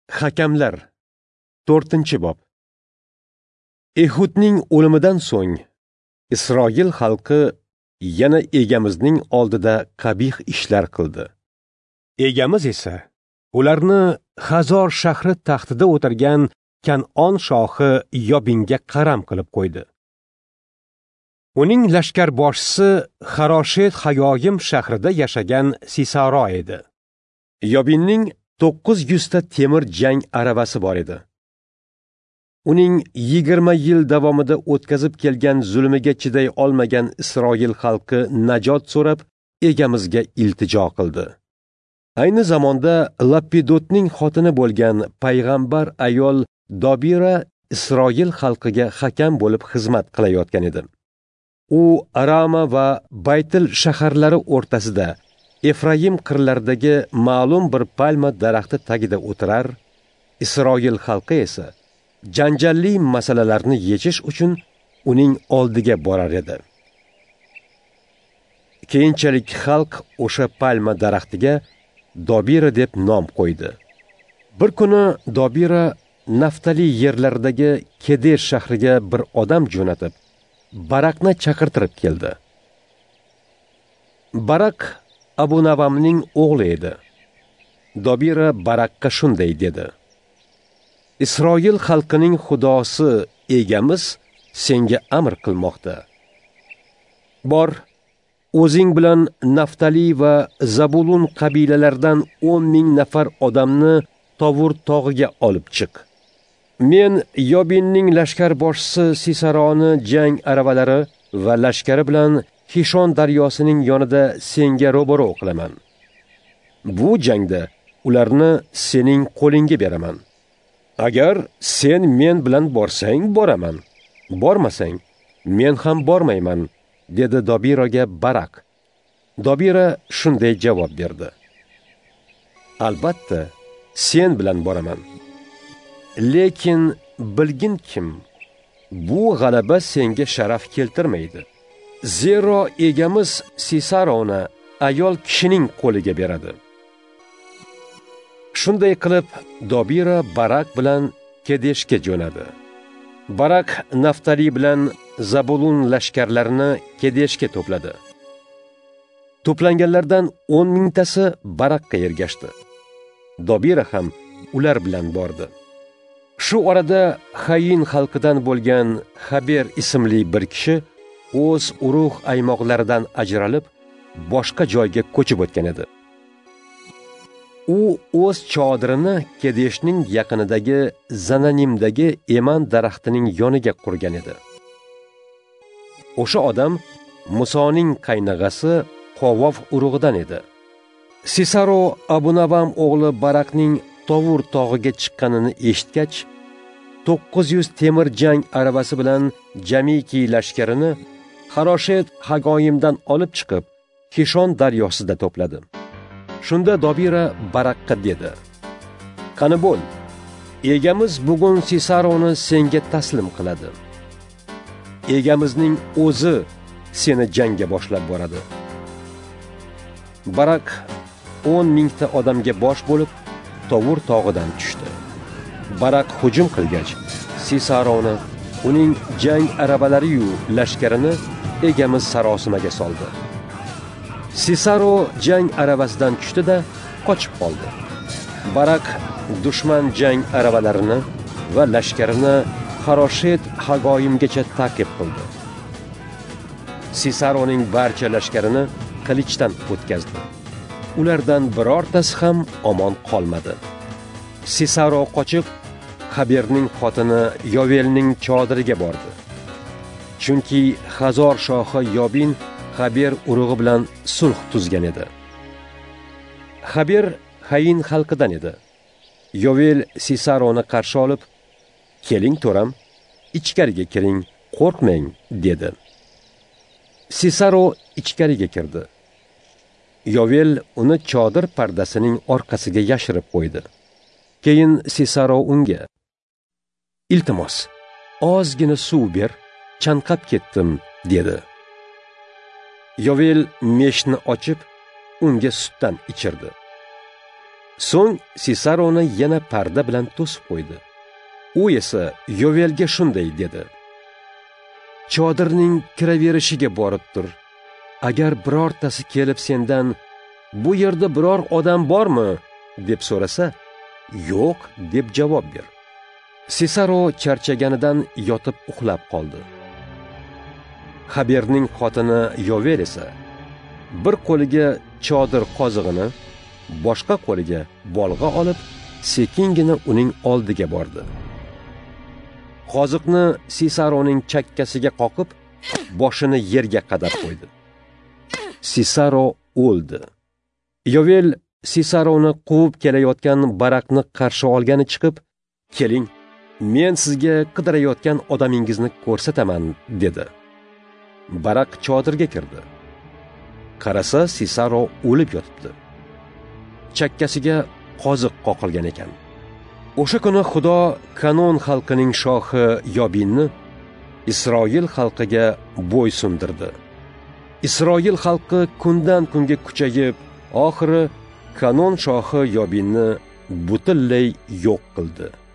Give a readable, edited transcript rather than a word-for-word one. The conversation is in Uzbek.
Hakamlar 4-bob. Ehudning o'limidan so'ng Isroil xalqi yana egamizning oldida qabih ishlar qildi. Egamiz esa ularni Hazor shahri taxtida o'tirgan Kan'on shohi Yobinga qaram qilib qo'ydi. Uning lashkar boshchisi Haroshet Hagoyim shahrida yashagan Sisaro edi. Yobinning 900 ta temir jang aravasi bor edi. Uning 20 yil davomida o'tkazib kelgan zulmiga chiday olmagan Isroil xalqi najot so'rab egamizga iltijo qildi. Ayni zamonda Lapidotning xotini bo'lgan payg'ambar ayol Dobira Isroil xalqiga hakam bo'lib xizmat qilayotgan edi. U Arama va Baytil shaharlari o'rtasida Efraim qirlaridagi ma'lum bir palma daraxti tagida o'tirar, Isroil xalqi esa janjalli masalalarni yechish uchun uning oldiga borar edi. Keyinchalik xalq o'sha palma daraxtiga Dobira deb nom qo'ydi. Bir kuni Dobira Naftali yerlaridagi Kedesh shahriga bir odam jo'natib, Barakni chaqirtirib keldi. Barak Abu Navamning o'g'li edi. Dobira Barakka shunday dedi: Isroil xalqining xudosi egamiz senga amr qilmoqda. Bor, o'zing bilan Naftali va Zabulun qabilalaridan 10,000 nafar odamni Tovur tog'iga olib chiq. Men Yobinning lashkar boshchisi Sisaroni jang aravalari va lashkari bilan Hishon daryosining yonida senga ro'baro qilaman. Bu jangda ularni sening qo'lingga beraman. Agar sen men bilan borsang boraman, bormasang men ham bormayman, dedi Dobiraga Barak. Dobira shunday javob berdi: Albatta, sen bilan boraman. Lekin bilgin kim, bu g'alaba senga sharaf keltirmaydi. Zero egamiz Sisaroni ayol kishining qo'liga beradi. Shunday qilib, Dobira Barak bilan Kedeshga jo'nadi. Barak Naftali bilan Zabulun lashkarlarini Kedeshga to'pladi. To'planganlardan 10,000 tasi Barakka ergashdi. Dobira ham ular bilan bordi. Shu orada Hayin xalqidan bo'lgan Haber ismli bir kishi o'z urug' aymoqlaridan ajralib, boshqa joyga ko'chib o'tgan edi. U o'z chodirini Kedeshning yaqinidagi Zananimdagi eman daraxtining yoniga qurgan edi. O'sha odam Musoning qaynog'asi Qovov urug'idan edi. Sisaro Abu Navam o'g'li Barakning Tovur tog'iga chiqqanini eshitgach, 900 temir jang aravasi bilan jamiki lashkarini Haroshet Hagoyimdan olib chiqib, Hishon daryosida to'pladi. Shunda Dobira Barakka dedi: Qani bo'l, egamiz bugun Sisaroni senga taslim qiladi. Egamizning o'zi seni jangga boshlab boradi. Barak 10,000 ta odamga bosh bo'lib Tovur tog'idan tushdi. Barak hujum qilgach, Sisaroni, uning jang arabalari yu lashkarini egamiz sarosimaga soldi. Sisaro jang aravasidan tushdi-da qochib qoldi. Barak dushman jang aravalarini va lashkarini Haroshet Hagoyimgacha ta'qib qildi. Sisaroning barcha lashkarini qilichdan o'tkazdi. Ulardan birortasi ham omon qolmadi. Sisaro qochib Haberning xotini Yovelning chodiriga bordi. Chunki Hazor shohi Yobin Haber urug'i bilan sulh tuzgan edi. Haber Hayin xalqidan edi. Yovel Sisaroni qarshi olib, "Keling to'ram, ichkariga kiring, qo'rqmang", dedi. Sisaro ichkariga kirdi. Yovel uni chodir pardasining orqasiga yashirib qo'ydi. Keyin Sisaro unga: "Iltimos, ozgina suv ber, chanqab ketdim", dedi. Yovel meshni ochib, unga sutdan ichirdi. So'ng Sisaroni yana parda bilan to'sib qo'ydi. U esa Yovelga shunday dedi: chodirning kiraverishiga borib tur. Agar birortasi kelib sendan bu yerda biror odam bormi deb so'rasa, yo'q deb javob ber. Sisaro charchaganidan yotib uxlab qoldi. Xaberning xotini Yovel esa bir qo'liga chodir qozig'ini, boshqa qo'liga bolg'a olib, sekingina uning oldiga bordi. Qoziqni Sisaroning chakkasiga qoqib, boshini yerga qadab qo'ydi. Sisaro o'ldi. Yovel Sisaroni quvib kelayotgan Barakni qarshi olgani chiqib, keling, men sizga qidirayotgan odamingizni ko'rsataman dedi. Barak chodirga kirdi. Qarasa, Sisaro o'lib yotibdi. Chakkasiga qoziq qoqilgan ekan. O'sha kuni Xudo Kanon xalqining shohi Yobinni Isroil xalqiga bo'ysundirdi. Isroil xalqi kundan kunga kuchayib, oxiri Kanon shohi Yobinni butunlay yo'q qildi.